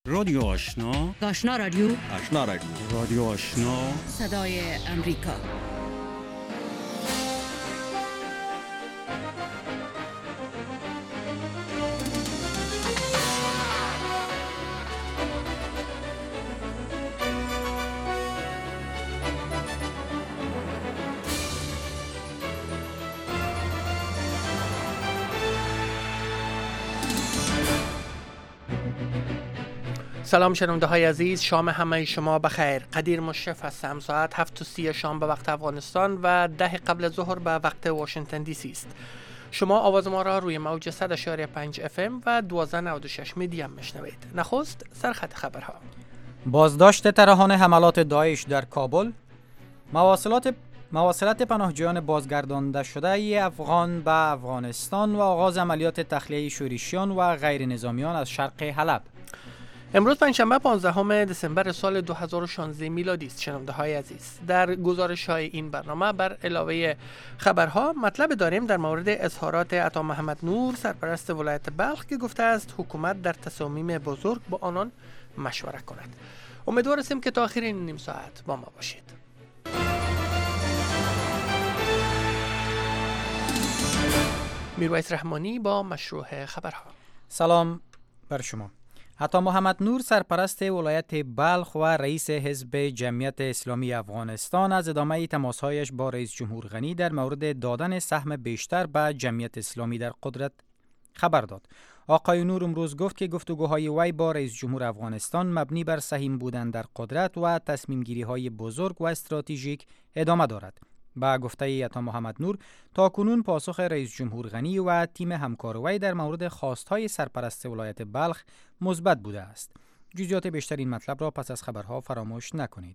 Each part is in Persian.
رادیو آشنا، آشنا رادیو، آشنا رادیو، رادیو آشنا، صدای امریکا. سلام شنونده های عزیز، شام همه شما بخیر. قدیر مشرف هستم. ساعت 7:30 شام به وقت افغانستان و 10 قبل از ظهر به وقت واشنگتن دی سی است. شما آواز ما را روی موج 100.5 FM و 1296 میدیم میشنوید. نخست سرخط خبرها. بازداشت ترحان حملات داعش در کابل، مواصلات پناهجویان بازگردانده شده افغان به افغانستان و آغاز عملیات تخلیه شورشیان و غیر نظامیان از شرق حلب. امروز پنجشنبه 15 دسامبر سال 2016 میلادی است. شنونده های عزیز، در گزارش های این برنامه بر علاوه خبرها مطلب داریم در مورد اظهارات عطا محمد نور، سرپرست ولایت بلخ، که گفته است حکومت در تصامیم بزرگ با آنان مشورت کند. امیدوار هستیم که تا آخر این نیم ساعت با ما باشید. میرویس رحمانی با مشروع خبرها. سلام بر شما. عطا محمد نور، سرپرست ولایت بلخ و رئیس حزب جمعیت اسلامی افغانستان، از ادامه تماسهایش با رئیس جمهور غنی در مورد دادن سهم بیشتر به جمعیت اسلامی در قدرت خبر داد. آقای نور امروز گفت که گفتگوهای وی با رئیس جمهور افغانستان مبنی بر سهیم بودن در قدرت و تصمیم گیری های بزرگ و استراتژیک ادامه دارد. با گفته عطا محمد نور، تاکنون پاسخ رئیس جمهور غنی و تیم همکار وی در مورد خواستهای سرپرست ولایت بلخ مثبت بوده است. جزئیات بیشتر این مطلب را پس از خبرها فراموش نکنید.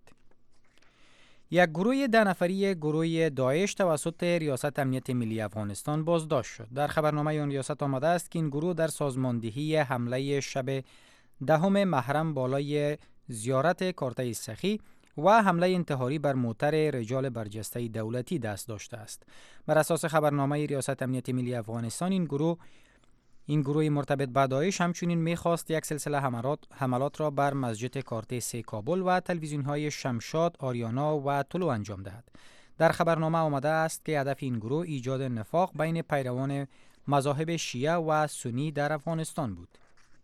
یک گروه 10 نفری گروه داعش توسط ریاست امنیت ملی افغانستان بازداشت شد. در خبرنامه آن ریاست آمده است که این گروه در سازماندهی حمله شب 10 محرم بالای زیارت کارته سخی و حمله انتحاری بر موتر رجال برجسته دولتی دست داشته است. بر اساس خبرنامه ریاست امنیت ملی افغانستان، این گروه مرتبط با داعش همچنین می‌خواست یک سلسله حملات را بر مسجد کارته 3 کابل و تلویزیون‌های شمشاد، آریانا و طلوع انجام دهد. در خبرنامه آمده است که هدف این گروه ایجاد نفاق بین پیروان مذاهب شیعه و سنی در افغانستان بود.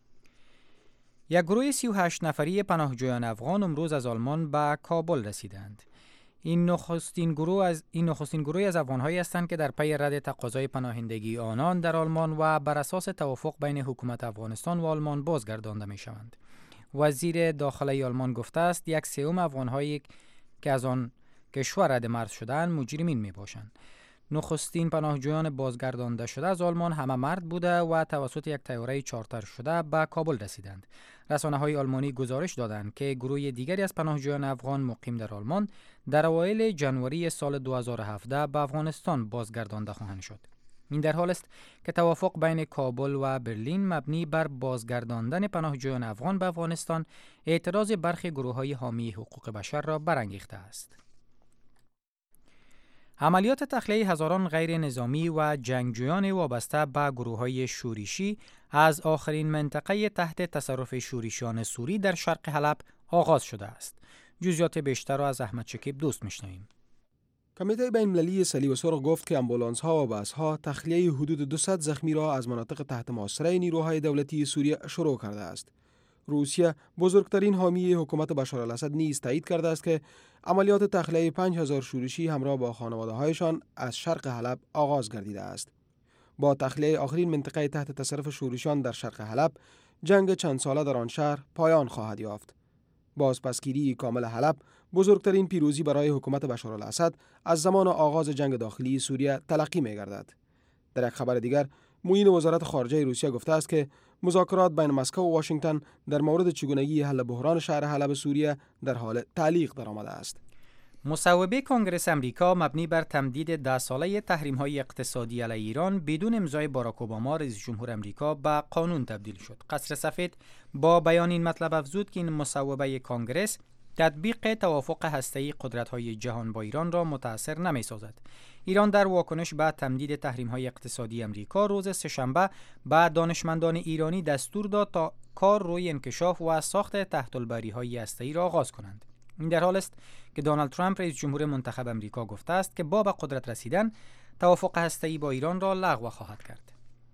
یک گروه 38 نفری پناهجویان افغان امروز از آلمان به کابل رسیدند. این نخستین گروه از افغان‌هایی هستند که در پی رد تقاضای پناهندگی آنان در آلمان و بر اساس توافق بین حکومت افغانستان و آلمان بازگردانده می‌شوند. وزیر داخلی آلمان گفته است 1/3 افغان‌هایی که از آن کشور رد مرز شدند مجرمین میباشند. نخستین پناهجویان بازگردانده شده از آلمان همه مرد بوده و توسط یک طیاره چارتر شده به کابل رسیدند. رسانه‌های آلمانی گزارش دادند که گروه دیگری از پناهجویان افغان مقیم در آلمان در اوایل ژانویه سال 2017 به افغانستان بازگردانده خواهند شد. این در حال است که توافق بین کابل و برلین مبنی بر بازگرداندن پناهجویان افغان به افغانستان اعتراض برخی گروه‌های حامی حقوق بشر را برانگیخته است. عملیات تخلیه هزاران غیر نظامی و جنگجویان وابسته به گروه‌های شورشی از آخرین منطقه تحت تصرف شورشیان سوری در شرق حلب آغاز شده است. جزئیات بیشتر را از احمد شکیب دوست میشنویم. کمیته بین‌المللی صلیب سرخ گفت که آمبولانس‌ها و بس‌ها تخلیه حدود 200 زخمی را از مناطق تحت محاصره نیروهای دولتی سوریه شروع کرده است. روسیه، بزرگترین حامی حکومت بشار الاسد، نیز تایید کرده است که عملیات تخلیه 5000 شورشی همراه با خانواده‌هایشان از شرق حلب آغاز گردیده است. با تخلیه آخرین منطقه تحت تصرف شورشیان در شرق حلب، جنگ چند ساله در آن شهر پایان خواهد یافت. بازپسگیری کامل حلب بزرگترین پیروزی برای حکومت بشار الاسد از زمان آغاز جنگ داخلی سوریه تلقی می‌گردد. در یک خبر دیگر، معین وزارت خارجه روسیه گفته است که مذاکرات بین مسکو و واشنگتن در مورد چگونگی حل بحران شهر حلب سوریه در حال تعلیق درآمده است. مصوبه کنگره امریکا مبنی بر تمدید 10 ساله تحریم‌های اقتصادی علیه ایران بدون امضای باراک اوباما رئیس جمهور امریکا به قانون تبدیل شد. قصر سفید با بیان این مطلب افزود که این مصوبه کنگره تطبیق توافق هسته‌ای قدرت‌های جهان با ایران را متأثر نمی‌سازد. ایران در واکنش به تمدید تحریم‌های اقتصادی امریکا روز سه‌شنبه به دانشمندان ایرانی دستور داد تا کار روی انکشاف و ساخت تحت‌البری‌های هسته‌ای را آغاز کنند. این در حال است که دونالد ترامپ رئیس جمهور منتخب امریکا گفته است که با به قدرت رسیدن توافق هسته‌ای با ایران را لغو خواهد کرد.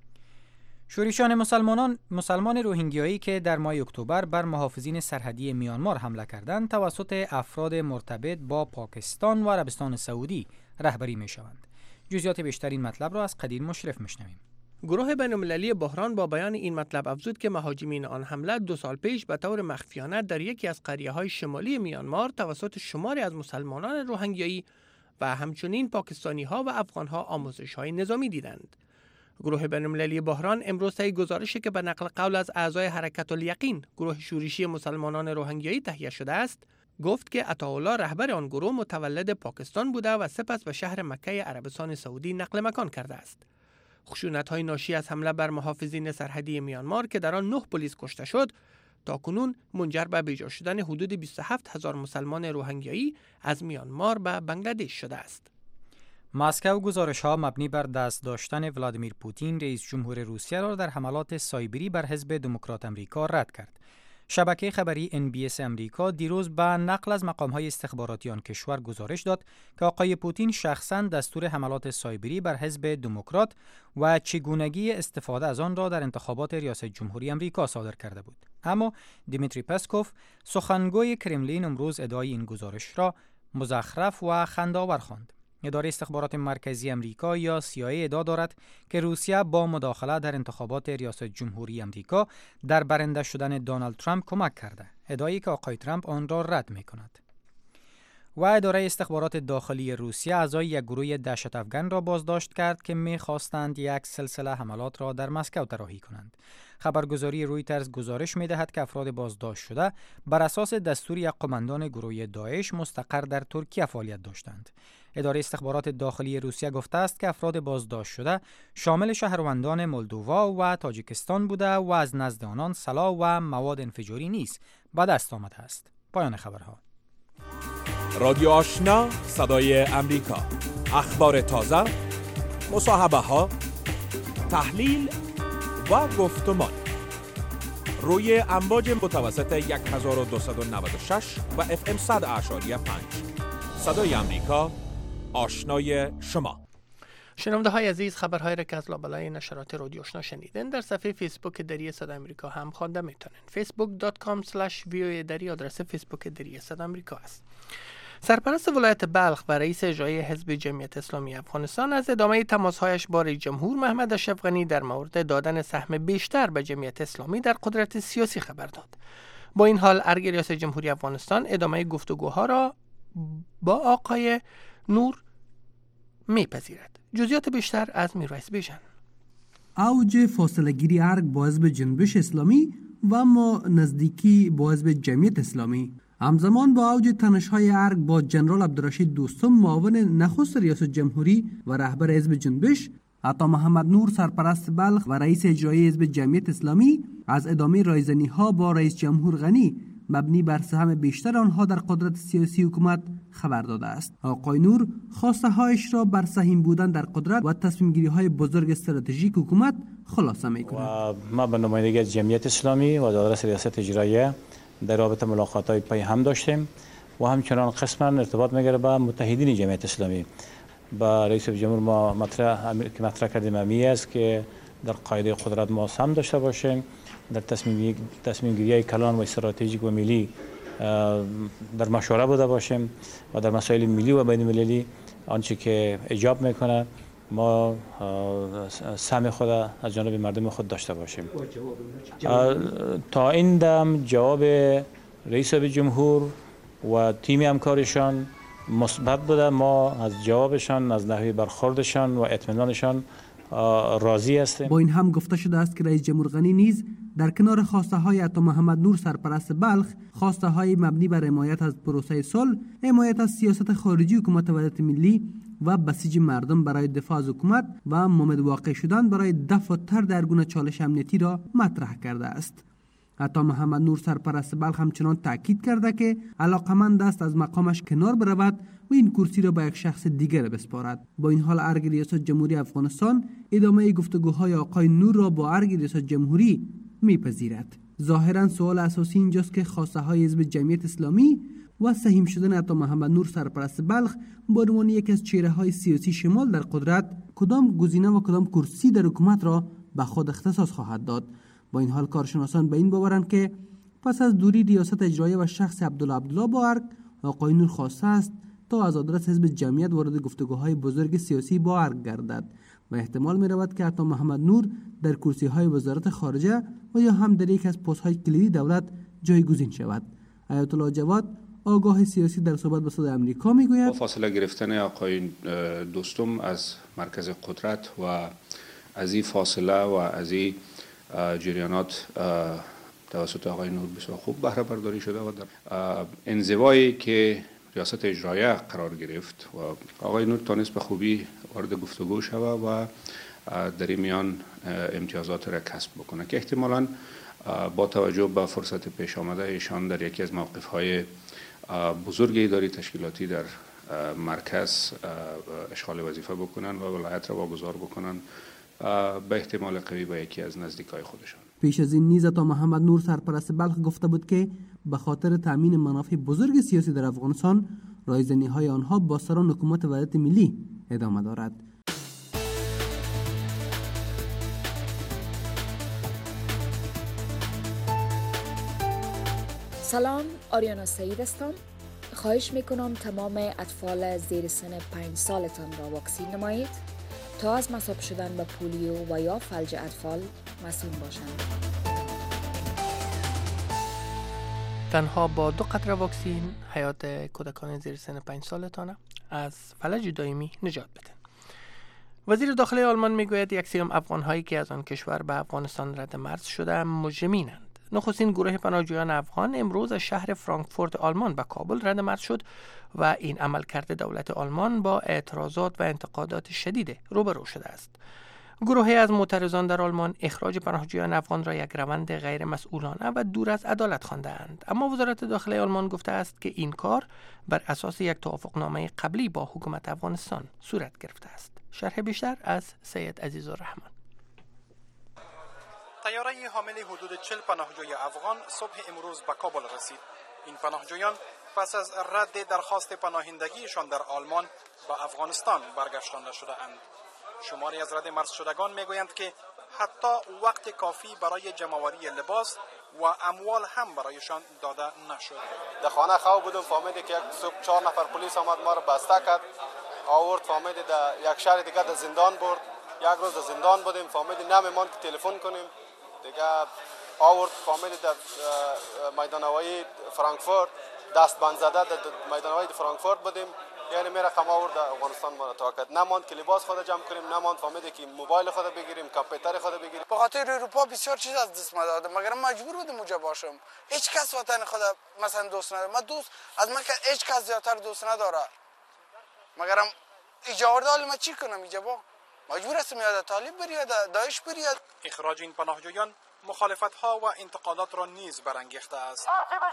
شورشیان مسلمان روهینگیایی که در ماه اکتبر بر محافظین سرحدی میانمار حمله کردند توسط افراد مرتبط با پاکستان و عربستان سعودی رهبری می‌شوند. جزئیات بیشتر این مطلب را از قدیر مشرف می‌شنویم. گروه بین‌المللی بحران با بیان این مطلب افزود که مهاجمین آن حمله 2 سال پیش به طور مخفیانه در یکی از قریه‌های شمالی میانمار توسط شماری از مسلمانان روهینگیایی و همچنین پاکستانی‌ها و افغان‌ها آموزش‌های نظامی دیدند. گروه بین‌المللی بحران امروز طی گزارشی که به نقل قول از اعضای حرکت الیقین گروه شورشی مسلمانان روهینگیایی تهیه شده است، گفت که عطاالله رهبر آن گروه متولد پاکستان بوده و سپس به شهر مکه عربستان سعودی نقل مکان کرده است. خشونت‌های ناشی از حمله بر محافظین سرحدی میانمار که در آن 9 پلیس کشته شد، تاکنون منجر به بیجا شدن حدود 27,000 مسلمان روهینگیایی از میانمار به بنگلادش شده است. مسکو گزارش‌ها مبنی بر دست داشتن ولادیمیر پوتین رئیس جمهور روسیه را در حملات سایبری بر حزب دموکرات امریکا رد کرد. شبکه خبری NBS امریکا دیروز به نقل از مقام‌های استخباراتی آن کشور گزارش داد که آقای پوتین شخصاً دستور حملات سایبری بر حزب دموکرات و چگونگی استفاده از آن را در انتخابات ریاست جمهوری امریکا صادر کرده بود. اما دیمیتری پسکوف سخنگوی کرملین امروز ادعای این گزارش را مزخرف و خنده‌آور خواند. اداره استخبارات مرکزی امریکا یا CIA ادعا دارد که روسیه با مداخله در انتخابات ریاست جمهوری امریکا در برنده شدن دونالد ترامپ کمک کرده، ادعایی که آقای ترامپ آن را رد می‌کند. و اداره استخبارات داخلی روسیه اعضای یک گروه دهشت افکن را بازداشت کرد که می‌خواستند یک سلسله حملات را در مسکو طراحی کنند. خبرگزاری رویترز گزارش می‌دهد که افراد بازداشت شده بر اساس دستور یک قماندان گروه داعش مستقر در ترکیه فعالیت داشتند. اداره استخبارات داخلی روسیه گفته است که افراد بازداشت شده شامل شهروندان مولدووا و تاجیکستان بوده و از نزد آنان سلاح و مواد انفجاری نیز به دست آمده است. پایان خبرها. رادیو آشنا صدای امریکا، اخبار تازه، مصاحبه ها، تحلیل و گفتمان روی امواج متوسط 1296 و FM 100.5 صدای امریکا، آشنای شما. شنونده های عزیز، خبرهای را که از لابلای نشرات رادیو آشنا شنیدن در صفحه فیسبوک دری صدای امریکا هم خوانده میتونن. facebook.com/voa دری آدرس فیسبوک دری صدای امریکا است. سرپرست ولایت بلخ و رئیس اجرایی حزب جمعیت اسلامی افغانستان از ادامه تماس‌هایش با رئیس جمهور محمد اشرف غنی در مورد دادن سهم بیشتر به جمعیت اسلامی در قدرت سیاسی خبر داد. با این حال ارگ ریاست جمهوری افغانستان ادامه گفتگوها را با آقای نور میپذیرد. جزئیات بیشتر از میرویس بیژن. اوج فاصله گیری ارگ با حزب جنبش اسلامی و اما نزدیکی با حزب جمعیت اسلامی. همزمان با اوج تنش‌های ارگ با جنرال عبدالرشید دوستم معاون نخست ریاست جمهوری و رهبر حزب جنبش، عطا محمد نور سرپرست بلخ و رئیس اجرایی حزب جمعیت اسلامی از ادامه رایزنی‌ها با رئیس جمهور غنی مبنی بر سهم بیشتر آنها در قدرت سیاسی حکومت خبر داده است. آقای نور خواسته هایش را بر سهیم بودن در قدرت و تصمیم گیری های بزرگ استراتژیک حکومت خلاصه می‌کند. و ما به نمایندگی جمعیت اسلامی و آدرس ریاست اجراییه در رابطه ملاقات‌های پای هم داشتیم و همچنان قسما ارتباط می‌گیره با متحدین جمعیت اسلامی. با رئیس جمهور ما مطرح کردیم امی است که در قاعده قدرت ما هم داشته باشیم، در تصمیم گیری کلان و استراتژیک و ملی در مشوره بوده باشیم و در مسائل ملی و بین المللی آنچه که ایجاب میکنه ما سهم خود از جانب مردم خود داشته باشیم. تا این دم جواب رئیس جمهور و تیم همکارشان مثبت بوده. ما از جوابشان، از نحوه برخوردشان و اطمینانشان راضی هستیم. با این هم گفته شده است که رئیس جمهور غنی نیز در کنار خواسته های عطا محمد نور سرپرست بلخ، خواسته های مبنی بر حمایت از پروسه صلح، حمایت از سیاست خارجی حکومت وحدت ملی و بسیج مردم برای دفاع از حکومت و ممد واقع شدن برای دفع و طرد هر گونه چالش امنیتی را مطرح کرده است. عطا محمد نور سرپرست بلخ همچنان تاکید کرده که علاقمند است از مقامش کنار برود و این کرسی را به یک شخص دیگر بسپارد. با این حال ارگ ریاست جمهوری افغانستان ادامه گفتگوهای آقای نور را با ارگ ریاست جمهوری میپذیرد. ظاهرا سوال اساسی اینجاست که خواسته های حزب جمعیت اسلامی و سهیم شدن عطا محمد نور سرپرست بلخ با عنوان یکی از چهره های سیاسی شمال در قدرت کدام گزینه و کدام کرسی در حکومت را به خود اختصاص خواهد داد. با این حال کارشناسان به این باورند که پس از دوری ریاست اجرایی و شخص عبدالله با ارگ، آقای نور خواسته است تا از آدرس حزب جمعیت وارد گفتگوهای بزرگ سیاسی با ارگ گردد و احتمال می رود که عطا محمد نور در کرسی های وزارت خارجه و یا هم در یک از پست های کلیدی دولت جایگزین شود. آیت الله جواد آگاه سیاسی در صحبت با صدای آمریکا میگوید با فاصله گرفتن آقای دوستم از مرکز قدرت و از این فاصله و از این جریانات توسط آقای نور بسیار خوب بهره برداری شده و در انزوایی که ریاست اجرایه قرار گرفت و آقای نور تانست به خوبی وارد گفتگو شود و در این میان امتیازات را کسب بکنه که احتمالاً با توجه به فرصت پیش آمده ایشان در یکی از موقف‌های بزرگ اداری تشکیلاتی در مرکز اشغال وظیفه بکنن و ولایت را واگذار بکنن به احتمال قوی به یکی از نزدیکای خودشان. پیش از این نیز عطا محمد نور سرپرست بلخ گفته بود که به خاطر تامین منافع بزرگ سیاسی در افغانستان رایزنی‌های آنها با سران حکومت وحدت ملی ادامه دارد. سلام، آریانا سعید هستم. خواهش میکنم تمام اطفال زیر سن 5 سالتان را واکسین نمایید تا از مصاب شدن به پولیو و یا فلج اطفال مسئول باشند. تنها با 2 قطره واکسین حیات کودکان زیر سن 5 سالتان از فلج دائمی نجات بدن. وزیر داخلی آلمان میگوید 1/3 افغان‌هایی که از آن کشور به افغانستان رد مرز شده مجرمینند. نخستین گروه پناهجویان افغان امروز از شهر فرانکفورت آلمان به کابل رد مرز شد و این عملکرد دولت آلمان با اعتراضات و انتقادات شدید روبرو شده است. گروهی از معترضان در آلمان اخراج پناهجویان افغان را یک روند غیر مسئولانه و دور از عدالت خواندند، اما وزارت داخلی آلمان گفته است که این کار بر اساس یک توافقنامه قبلی با حکومت افغانستان صورت گرفته است. شرح بیشتر از سید عزیزالرحمن. طیاره حامل حدود 40 پناهجوی افغان صبح امروز به کابل رسید. این پناهجویان پس از رد درخواست پناهندگیشان در آلمان به افغانستان برگشتانده شده‌اند. شماری از رد مرز شدگان میگویند که حتی وقت کافی برای جمع‌آوری لباس و اموال هم برایشان داده نشد. در خانه خواب بودم، فهمیدم که صبح 4 نفر پلیس آمد ما را بسته کرد، آورد فهمیدم در یک شهر دیگه در زندان برد. یک روز در زندان بودیم، فهمیدیم نمی‌ماند که تلفن کنیم. دیگه آورد فهمیدیم در میدان هوایی فرانکفورت دستبند زده در میدان هوایی فرانکفورت بودیم. یعنی میره رقم آورد در افغانستان ما را تا کرد. نماند که لباس خود جمع کنیم، نماند فهمیدیم که موبایل خود بگیریم، کامپیوتر خود بگیریم. به خاطر اروپا بسیار چیز از دست دادم، مگر مجبور بودم اونجا باشم. هیچ کس وطن خود مثلا دوست نداره. من دوست از من که هیچ کس زیادتر دوست نداره. مگرم اجازه دادم ما چی کنم اینجا با مجبور هستم یا طالب بریاد داعش بریاد. اخراج این پناهجویان مخالفت‌ها و انتقادات را نیز برانگیخته است.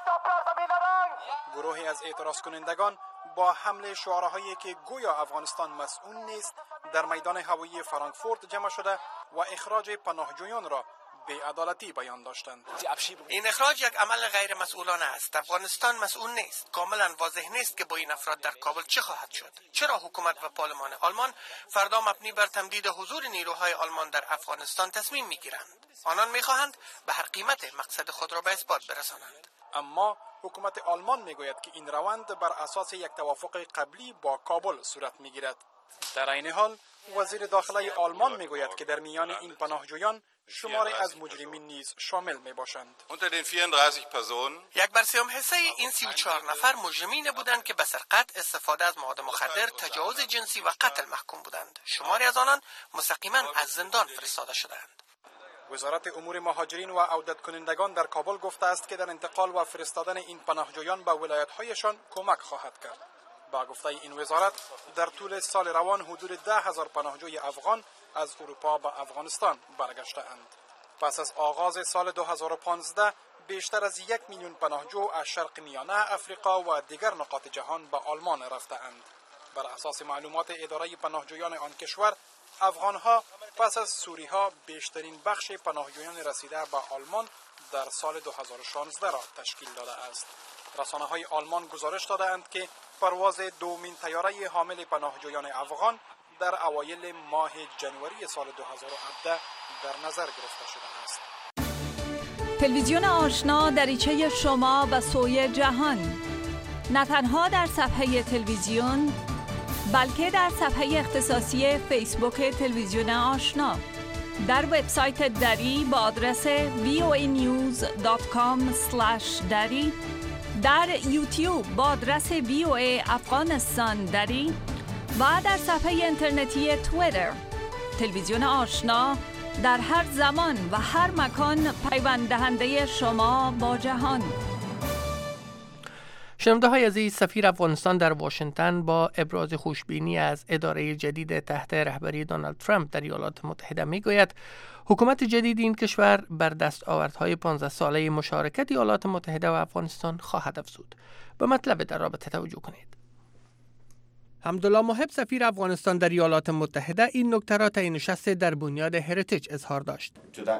گروهی از اعتراض کنندگان با حمله شعارهایی که گویا افغانستان مسئول نیست در میدان هوایی فرانکفورت جمع شده و اخراج پناهجویان را بی‌عدالتی بیان داشتند. این اخراج یک عمل غیر مسئولانه است. افغانستان مسئول نیست. کاملا واضح نیست که با این افراد در کابل چه خواهد شد. چرا حکومت و پارلمان آلمان فردا مبنی بر تمدید حضور نیروهای آلمان در افغانستان تصمیم میگیرند؟ آنان میخواهند به هر قیمت مقصد خود را به اثبات برسانند. اما حکومت آلمان میگوید که این روند بر اساس یک توافق قبلی با کابل صورت میگیرد. در این حال وزیر داخلی آلمان میگوید که در میان این پناهجویان شماری از مجرمین نیز شامل می باشند. یک بر سوم حصه این 34 نفر مجرمین بودند که به سرقت، استفاده از مواد مخدر، تجاوز جنسی و قتل محکوم بودند. شماری از آنان مستقیما از زندان فرستاده شدند. وزارت امور مهاجرین و عودت کنندگان در کابل گفته است که در انتقال و فرستادن این پناهجویان به ولایت‌هایشان کمک خواهد کرد. با گفته این وزارت در طول سال روان حدود 10,000 پناهجوی افغان از اروپا به افغانستان برگشته اند. پس از آغاز سال 2015 بیشتر از 1 میلیون پناهجو از شرق میانه افریقا و دیگر نقاط جهان به آلمان رفته‌اند. بر اساس معلومات اداره پناهجویان آن کشور، افغانها پس از سوری‌ها بیشترین بخش پناهجویان رسیده به آلمان در سال 2016 را تشکیل داده است. رسانه‌های آلمان گزارش داده‌اند که پرواز دومین طیاره حامل پناهجویان افغان در اوایل ماه جنوری سال 2017 در نظر گرفته شده است. تلویزیون آشنا دریچه شما به سوی جهان، نه تنها در صفحه تلویزیون بلکه در صفحه اختصاصی فیسبوک تلویزیون آشنا، در وبسایت دری با آدرس voanews.com/dari، در یوتیوب با آدرس VOA افغانستان دری و در صفحه اینترنتی توییتر. تلویزیون آشنا در هر زمان و هر مکان پیوند دهنده شما با جهان. شنونده های عزیز، سفیر افغانستان در واشنگتن با ابراز خوشبینی از اداره جدید تحت رهبری دونالد ترامپ در ایالات متحده میگوید حکومت جدید این کشور بر دستاوردهای 15 ساله مشارکت ایالات متحده و افغانستان خواهد افزود. به مطلب در رابطه توجه کنید. حمدالله محب سفیر افغانستان در ایالات متحده این نکته را طی نشست در بنیاد هریتیج اظهار داشت.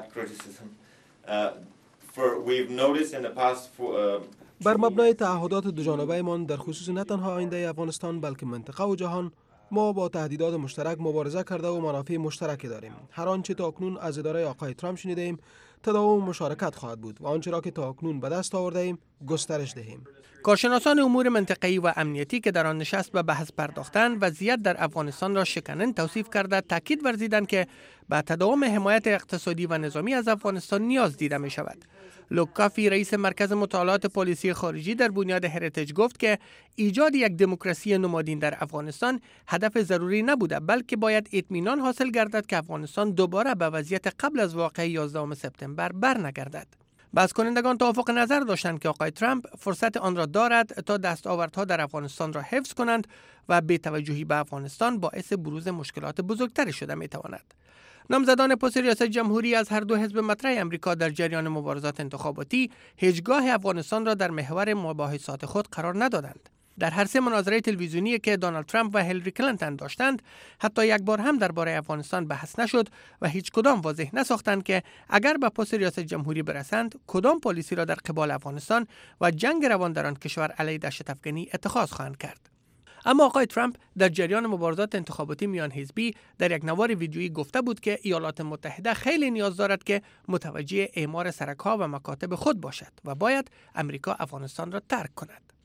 بر مبنای تعهدات دوجانبه‌مان در خصوص نه تنها آینده افغانستان بلکه منطقه و جهان، ما با تهدیدات مشترک مبارزه کرده و منافع مشترک داریم. هر آنچه تا اکنون از اداره آقای ترامپ شنیدیم تداوم مشارکت خواهد بود و آنچه را که تا اکنون به دست آورده ایم گسترش دهیم. کارشناسان امور منطقه‌ای و امنیتی که در آن نشست به بحث پرداختند، وضعیت در افغانستان را شکننده توصیف کرده تاکید ورزیدند که به تداوم حمایت اقتصادی و نظامی از افغانستان نیاز دیده می شود. لوک کافی رئیس مرکز مطالعات پالیسی خارجی در بنیاد هریتیج گفت که ایجاد یک دموکراسی نمادین در افغانستان هدف ضروری نبوده، بلکه باید اطمینان حاصل گردد که افغانستان دوباره به وضعیت قبل از واقعه 11 سپتامبر برنگردد. بحث کنندگان توافق نظر داشتند که آقای ترامپ فرصت آن را دارد تا دستاوردها در افغانستان را حفظ کنند و بی‌توجهی به افغانستان باعث بروز مشکلات بزرگتری شده می‌تواند. نامزدان پست ریاست جمهوری از هر دو حزب مطرح امریکا در جریان مبارزات انتخاباتی هیچگاه افغانستان را در محور مباحثات خود قرار ندادند. در هر سه مناظره تلویزیونی که دونالد ترامپ و هیلاری کلینتون داشتند، حتی یک بار هم درباره افغانستان بحث نشد و هیچ کدام واضح نساختند که اگر به پست ریاست جمهوری برسند کدام پالیسی را در قبال افغانستان و جنگ روان در آن کشور علیه دهشت افغانی اتخاذ خواهند کرد. اما آقای ترامپ در جریان مبارزات انتخاباتی میان حزبی در یک نوار ویدیویی گفته بود که ایالات متحده خیلی نیاز دارد که متوجه اعمار سرک‌ها و مکاتب خود باشد و باید امریکا افغانستان را ترک کند.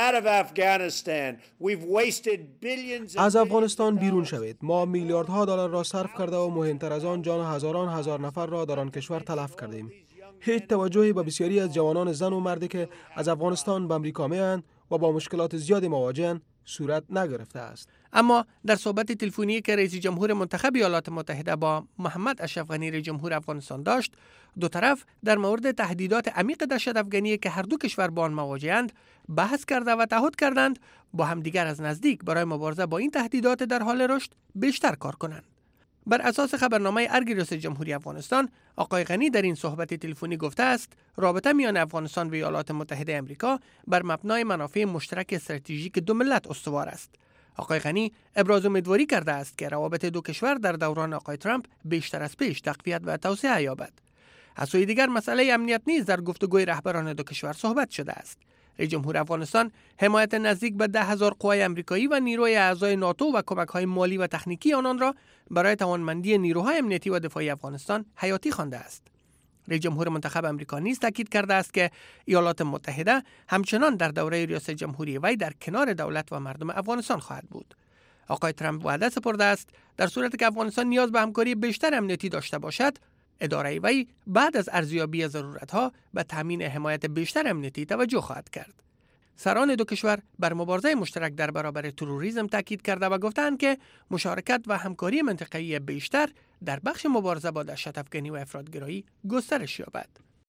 از افغانستان بیرون شوید. ما میلیاردها دلار را صرف کرده و مهمتر از آن جان هزاران هزار نفر را در آن کشور تلف کردیم. هیچ توجهی به بسیاری از جوانان زن و مردی که از افغانستان به امریکا میآیند و با مشکلات زیادی مواجهند صورت نگرفته است. اما در صحبت تلفنی که رئیس جمهور منتخب ایالات متحده با محمد اشرف غنی رئیس جمهور افغانستان داشت، دو طرف در مورد تهدیدات عمیق دهشت افغانی که هر دو کشور با آن مواجه‌اند بحث کرده و تعهد کردند با همدیگر از نزدیک برای مبارزه با این تهدیدات در حال رشد بیشتر کار کنند. بر اساس خبرنامه ارگ رئیس جمهوری افغانستان، آقای غنی در این صحبت تلفنی گفته است رابطه میان افغانستان و ایالات متحده آمریکا بر مبنای منافع مشترک استراتژیک دو ملت استوار است. آقای غنی ابراز امیدواری کرده است که روابط دو کشور در دوران آقای ترامپ بیشتر از پیش تقویت و توسعه یابد. از سوی دیگر مسئله امنیت نیز در گفتگوی رهبران دو کشور صحبت شده است. رئیس جمهور افغانستان حمایت نزدیک به 10,000 قوای آمریکایی و نیروی اعضای ناتو و کمک‌های مالی و تکنیکی آنان را برای توانمندی نیروهای امنیتی و دفاعی افغانستان حیاتی خوانده است. رئیس جمهور منتخب آمریکا نیز تاکید کرده است که ایالات متحده همچنان در دوره ریاست جمهوری وی در کنار دولت و مردم افغانستان خواهد بود. آقای ترامپ وعده سپرده است در صورتی که افغانستان نیاز به همکاری بیشتر امنیتی داشته باشد، اداره وی بعد از ارزیابی ضرورت‌ها به تامین حمایت بیشتر امنیتی توجه خواهد کرد. سران دو کشور بر مبارزه مشترک در برابر تروریسم تاکید کرده و گفتند که مشارکت و همکاری منطقه‌ای بیشتر در بخش مبارزه با دهشت افغانی و افراطگرایی گسترش یابد.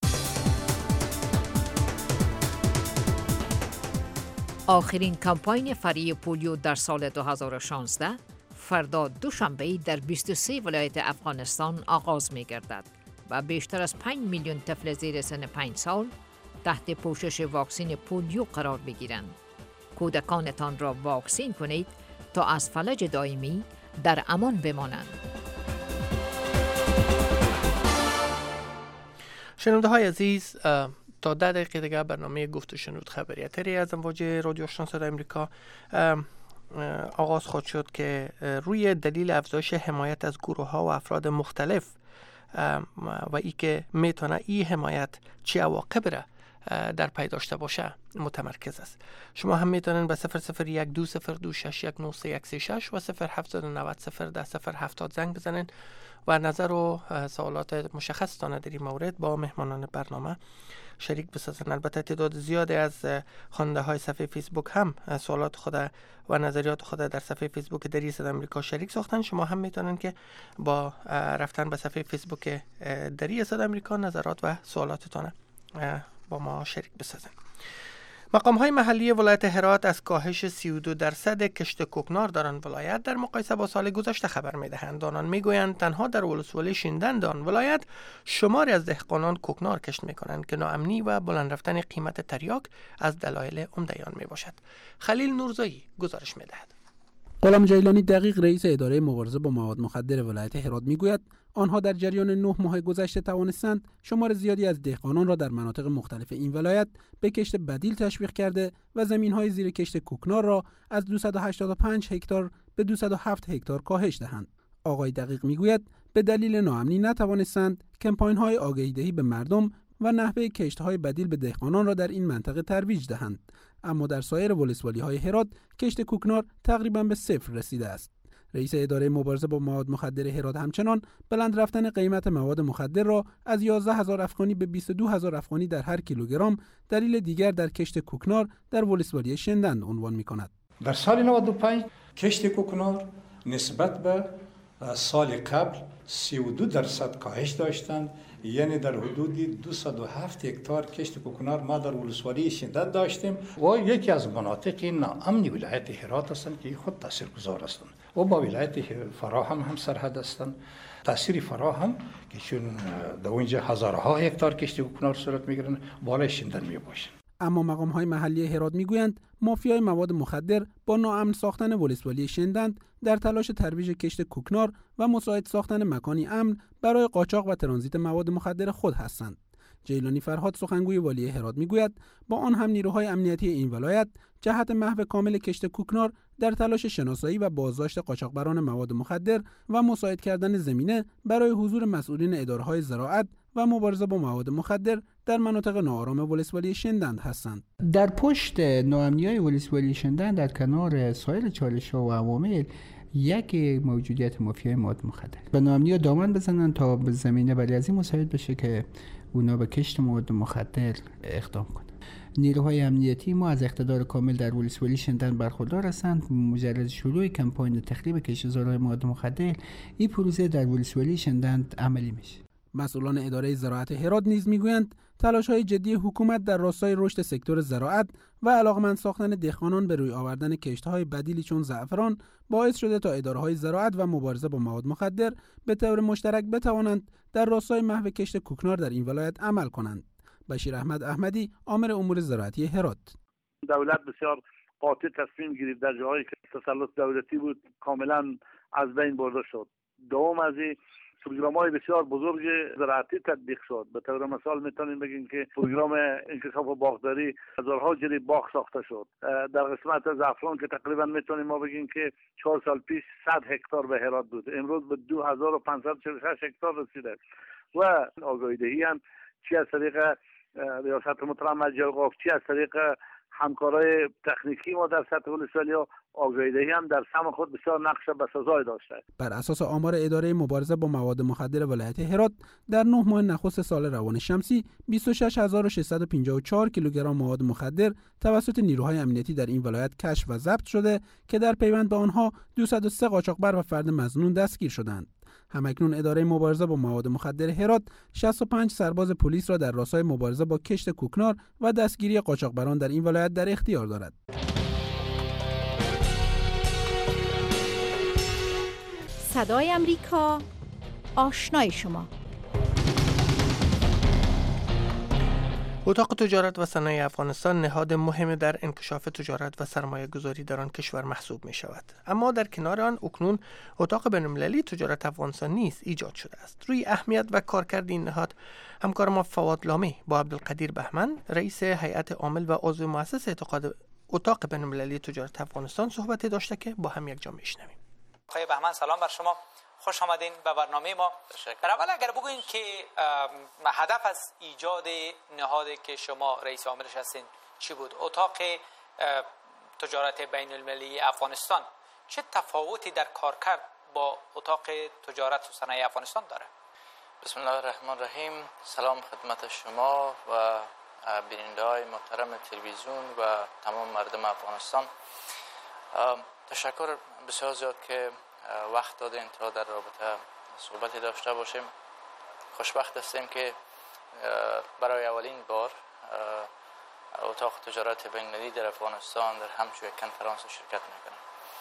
آخرین کمپاین فری پولیو در سال 2016 فردا دوشنبه در 23 ولایت افغانستان آغاز می گردد و بیشتر از 5 میلیون طفل زیر سن 5 سال تحت پوشش واکسن پولیو قرار بگیرند. کودکانتان را واکسین کنید تا از فلج دائمی در امان بمانند. شنونده های عزیز، تا 10 دقیقه دیگر برنامه گفت و شنود خبریاتری از امواج رادیو آشنا صدای آمریکا آغاز خواهد شد که روی دلیل افزایش حمایت از گروه ها و افراد مختلف و ای که میتونه این حمایت چه عواقب را در پی داشته باشه متمرکز است. شما هم میتونن به 00122026193 و 0790 زنگ بزنین و نظر و سوالات مشخصتان در این مورد با مهمانان برنامه شریک بسازن. البته تعداد زیادی از خواننده های صفحه فیسبوک هم سوالات خود و نظریات خود در صفحه فیسبوک دری صدای آمریکا شریک ساختن. شما هم میتونن که با رفتن به صفحه فیسبوک دری صدای آمریکا نظرات و سوالاتتان با ما شریک بسازن. مقام های محلی ولایت هرات از کاهش 32% کشت کوکنار در آن ولایت در مقایسه با سال گذشته خبر می‌دهند. آنان میگویند تنها در ولسوالی شیندند آن ولایت شماری از دهقانان کوکنار کشت میکنند که ناامنی و بلند رفتن قیمت تریاک از دلایل عمده آن میباشد. خلیل نورزایی گزارش میدهد. غلام جیلانی دقیق رئیس اداره مبارزه با مواد مخدر ولایت هرات میگوید آنها در جریان 9 ماه گذشته توانستند شمار زیادی از دهقانان را در مناطق مختلف این ولایت به کشت بدیل تشویق کرده و زمین‌های زیر کشت کوکنار را از 285 هکتار به 207 هکتار کاهش دهند. آقای دقیق میگوید به دلیل ناامنی نتوانستند کمپاین‌های آگاهی‌دهی به مردم و نحوه کشت‌های بدیل به دهقانان را در این منطقه ترویج دهند. اما در سایر ولسوالی‌های هرات کشت کوکنار تقریباً به صفر رسیده است. رئیس اداره مبارزه با مواد مخدر هرات همچنان بلند رفتن قیمت مواد مخدر را از 11,000 افغانی به 22,000 افغانی در هر کیلوگرم دلیل دیگر در کشت کوکنار در ولسوالی شندند عنوان می‌کند. در سال 95 کشت کوکنار نسبت به سال قبل 32% کاهش داشتند، یعنی در حدود 207 هکتار کشت کوکنار ما در ولسوالی شندند داشتیم و یکی از مناطق ناامن ولایت هرات هستند که خود تاثیرگذار هستند و با ولایت فراه هم سرحد هستند. تاثیر فراه هم که چون در اونجا هزارها هکتار کشت کوکنار صورت میگیرن بالای شندن میباشند. اما مقام‌های محلی هرات میگویند مافیای مواد مخدر با ناامن ساختن ولسوالی شندند در تلاش ترویج کشت کوکنار و مساعد ساختن مکانی امن برای قاچاق و ترانزیت مواد مخدر خود هستند. جیلانی فرهاد سخنگوی والی هرات میگوید با آن هم نیروهای امنیتی این ولایت جهت محو کامل کشت کوکنار در تلاش شناسایی و بازداشت قاچاقبران مواد مخدر و مساعد کردن زمینه برای حضور مسئولین اداره‌های زراعت و مبارزه با مواد مخدر در مناطق ناآرام ولسوالی شندند هستند. در پشت ناامنی‌های ولسوالی شندند در کنار سایر چالش‌ها و عوامل یک موجودیت مافیای مواد مخدر به ناامنی‌ها دامن بزنن تا به زمینه برای از این مساعد بشه که اونا به کشت مواد مخدر اقدام کنند. نیروهای امنیتی ما از اقتدار کامل در ولسوالی شندند برخوردار هستند. مجرد شروع کمپاین تخریب کشتزارهای مواد مخدر این پروسه در ولسوالی شندند عملی میشه. مسئولان اداره زراعت هرات نیز میگویند تلاش‌های جدی حکومت در راستای رشد سکتور زراعت و علاقمند ساختن دهقانان به روی آوردن کشت‌های بدیلی چون زعفران باعث شده تا اداره‌های زراعت و مبارزه با مواد مخدر به طور مشترک بتوانند در راستای محو کشت کوکنار در این ولایت عمل کنند. بشیر احمد احمدی، آمر امور زراعتی هرات: دولت بسیار قاطع تصمیم گرفت در جاهایی که تسلط دولتی بود کاملا از بین برده شد. دوم از این پروگرام‌های بسیار بزرگ زراعتی تطبیق شد. به طور مثال میتونیم بگیم که پروگرام انکشاف باغداری هزارها جری باغ ساخته شد. در قسمت زعفران که تقریبا میتونیم ما بگیم که 4 سال پیش 100 هکتار به هرات بود، امروز به 2546 هکتار رسیده. و آگاهی‌دهی هم چی از طریق ریاست محترم مجلس اوقاف، چی از طریق همکارای تکنیکی ما در سطح ولسوالی‌ها، آگاهی‌دهی هم در سهم خود بسیار نقش بسزای داشته. بر اساس آمار اداره مبارزه با مواد مخدر ولایت هرات در 9 ماه نخست سال روان شمسی 26654 کیلوگرم مواد مخدر توسط نیروهای امنیتی در این ولایت کشف و ضبط شده که در پیوند به آنها 203 قاچاقبر و فرد مظنون دستگیر شدند. همکنون اداره مبارزه با مواد مخدر هرات 65 سرباز پلیس را در راستای مبارزه با کشت کوکنار و دستگیری قاچاقبران در این ولایت در اختیار دارد. صدای آمریکا، آشنای شما. اتاق تجارت و صنایع افغانستان نهاد مهم در انکشاف تجارت و سرمایه گذاری در آن کشور محسوب می شود. اما در کنار آن اکنون اتاق بین‌المللی تجارت افغانستان نیز ایجاد شده است. روی اهمیت و کارکرد این نهاد همکار ما فواد لامی با عبدالقدیر بهمن رئیس هیئت عامل و عضو مؤسس اتاق بین‌المللی تجارت افغانستان صحبت داشته که با هم یک جا میشنویم. آقای بهمن سلام بر شما، خوش آمدین به برنامه ما. در اول اگر بگوین که هدف از ایجاد نهادی که شما رئیس عاملش هستین چی بود؟ اتاق تجارت بین المللی افغانستان چه تفاوتی در کارکرد با اتاق تجارت و صنایع افغانستان داره؟ بسم الله الرحمن الرحیم. سلام خدمت شما و بیننده‌های محترم تلویزیون و تمام مردم افغانستان. تشکر بسیار زیاد که وقت دادین تا در رابطه صحبتی داشته باشیم. خوشبخت هستیم که برای اولین بار اتاق تجارت بین‌المللی در افغانستان در همچون یک کنفرانس شرکت میکنه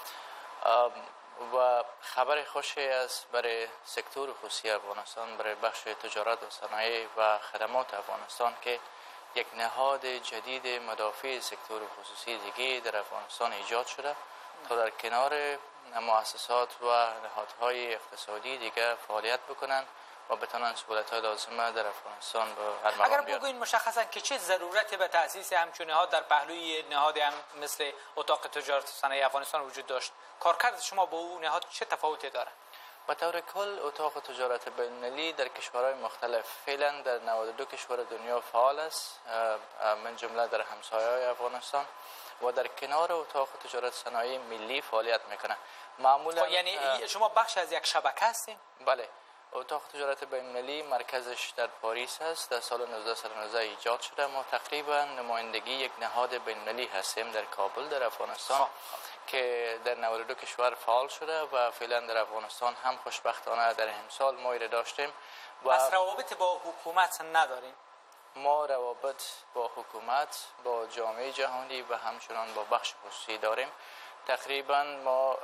و خبر خوشی است برای سکتور خصوصی افغانستان، برای بخش تجارت و صنایع و خدمات افغانستان که یک نهاد جدید مدافع سکتور خصوصی دیگه در افغانستان ایجاد شده تا در کنار مؤسسات و نهادهای اقتصادی دیگه فعالیت بکنن و بتونن سهولت‌های لازمه در افغانستان به هر مقام اگر بیارن. بگوین مشخصا که چه ضرورتی به تأسیس همچون نهاد در پهلوی نهاد هم مثل اتاق تجارت و صنایع افغانستان وجود داشت، کارکرد شما با او نهاد چه تفاوتی داره؟ به طور کل اتاق تجارت بین‌المللی در کشورهای مختلف فعلا در 92 کشور دنیا فعال است، من جمله در همسایه‌های افغانستان، و در کنار اتاق تجارت صنایع ملی فعالیت میکنه. معمولا یعنی شما بخش از یک شبکه هستین؟ بله. اتاق تجارت بین‌المللی مرکزش در پاریس است، در سال 1919 ایجاد شده. ما تقریبا نمایندگی یک نهاد بین‌المللی هستیم در کابل در افغانستان که در 92 کشور فعال شده و فعلا در افغانستان هم خوشبختانه در امسال ما داشتیم. پس روابط با حکومت نداریم؟ ما روابط با حکومت، با جامعه جهانی و همچنان با بخش خصوصی داریم. تقریبا ما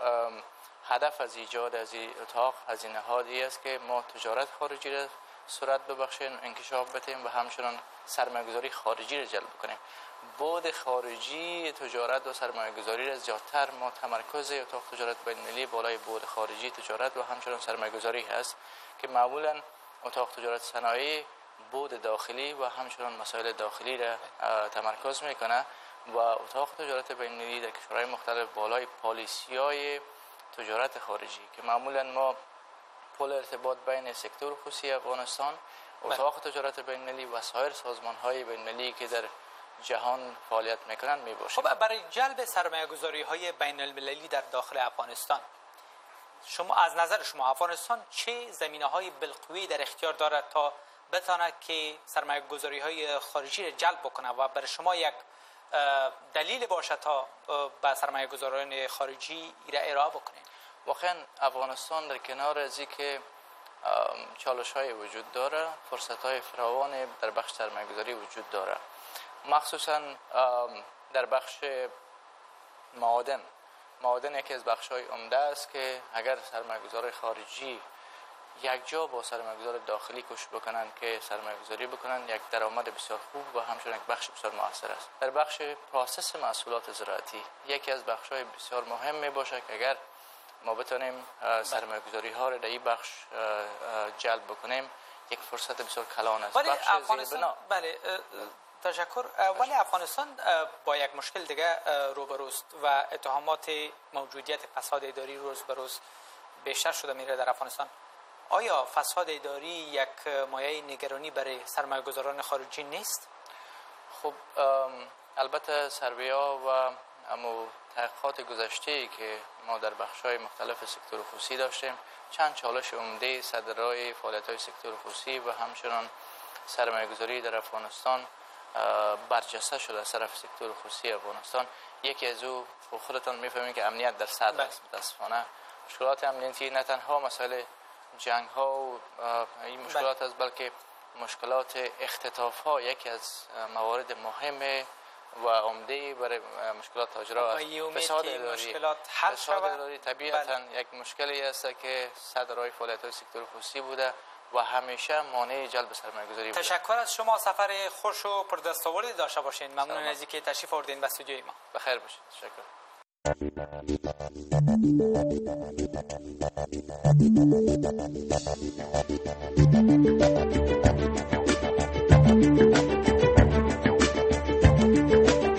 هدف از ایجاد از این اتاق، از این نهادی است که ما تجارت خارجی را صورت ببخشیم، انکشاف بدیم و همچنان سرمایه‌گذاری خارجی را جلب کنیم. بعد خارجی تجارت و سرمایه‌گذاری را زیادتر ما تمرکز اتاق تجارت بین‌المللی بالای بعد خارجی تجارت و همچنان سرمایه‌گذاری هست که معمولا اتاق تجارت صنایع بعد داخلی و همچنان مسائل داخلی را تمرکز میکنه و اتاق تجارت بین‌المللی در کشورهای مختلف بالای پالیسی‌های تجارت خارجی که معمولا ما پل ارتباط بین سکتور خصوصی افغانستان، اتاق تجارت بین‌المللی و سایر سازمان‌های بین‌المللی که در جهان فعالیت میکنن میباشه. خب برای جلب سرمایه‌گذاری‌های بین‌المللی در داخل افغانستان، شما از نظر شما افغانستان چه زمینه‌های بالقوه در اختیار دارد تا بتواند که سرمایه‌گذاری‌های خارجی را جلب بکنه و برای شما یک دلیل باشه تا به سرمایه‌گذاران خارجی را ارائه بکنید؟ واقعا افغانستان در کنار از اینکه چالش‌های وجود داره، فرصت‌های فراوان در بخش سرمایه‌گذاری وجود داره، مخصوصا در بخش معادن یکی از بخش‌های عمده است که اگر سرمایه‌گذار خارجی یک جا با سرمایه‌گذار داخلی کوشش بکنن که سرمایه‌گذاری بکنن، یک درآمد بسیار خوب و همچنین یک بخش بسیار موثر است. در بخش پروسس محصولات زراعتی یکی از بخش‌های بسیار مهم میباشه که اگر ما بتونیم سرمایه‌گذاری‌ها را در این بخش جلب بکنیم، یک فرصت بسیار کلان است. ولی افغانستان تشکر. ولی افغانستان با یک مشکل دیگه روبروست و اتهامات موجودیت فساد اداری روز به روز بیشتر شده میره در افغانستان. آیا فساد اداری یک مایه نگرانی برای سرمایه‌گذاران خارجی نیست؟ خب البته سروی‌ها و تحقیقات گذشته که ما در بخش‌های مختلف سکتور خصوصی داشتیم، چند چالش عمده صدرای فعالیت‌های سکتور خصوصی و همچنان سرمایه‌گذاری در افغانستان برجسته شده از طرف سکتور خصوصی افغانستان. یکی از او خودتان می‌فهمید که امنیت در صدر است. متأسفانه مشکلات امنیتی نه تنها مسائل جنگ ها و این مشکلات است، بلکه مشکلات اختطاف ها یکی از موارد مهم و عمده برای مشکلات تاجرها است. فساد اداری طبیعتا یک مشکلی است که صدرای فعالیت های سکتور خصوصی بوده و همیشه مانع جلب سرمایه‌گذاری بوده. تشکر از شما، سفر خوش و پردستاوردی داشته باشین. ممنون از اینکه تشریف آوردین به استودیوی ما. بخیر باشید. تشکر.